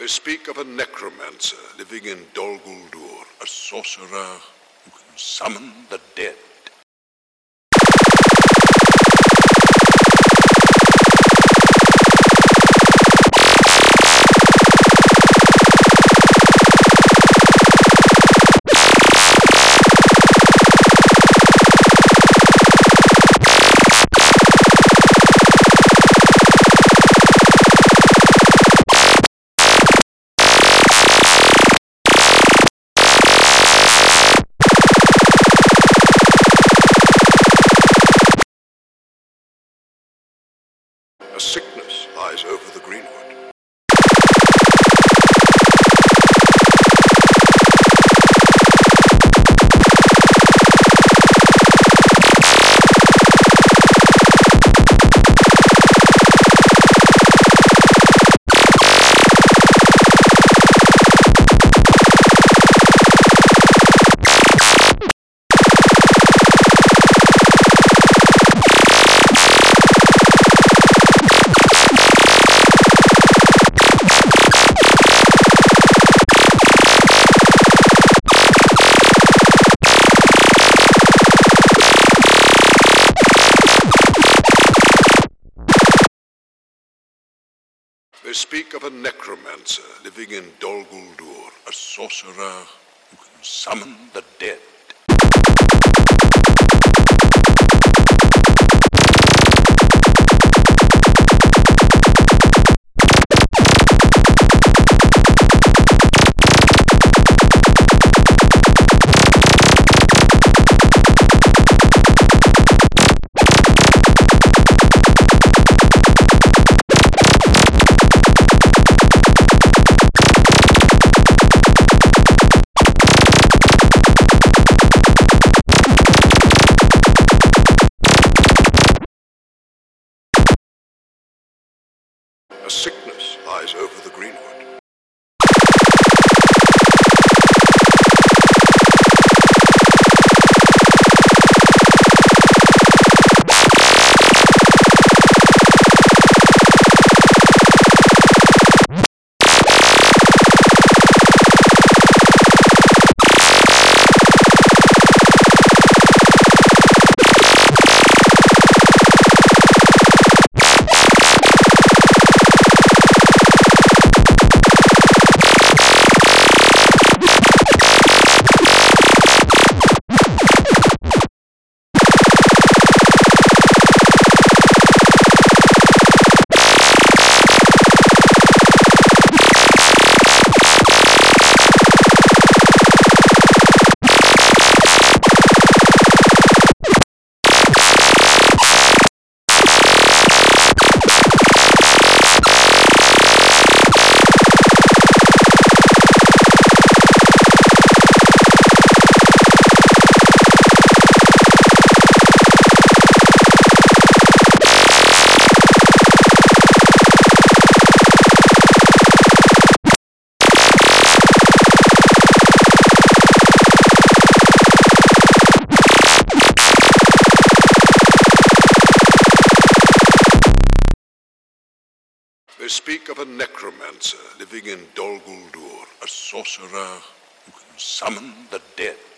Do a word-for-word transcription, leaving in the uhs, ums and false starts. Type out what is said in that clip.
They speak of a necromancer living in Dol Guldur, a sorcerer who can summon the dead. A sickness lies over the greenwood. They speak of a necromancer living in Dol Guldur, a sorcerer who can summon the dead. A sickness lies over the greenwood. They speak of a necromancer living in Dol Guldur, a sorcerer who can summon the dead.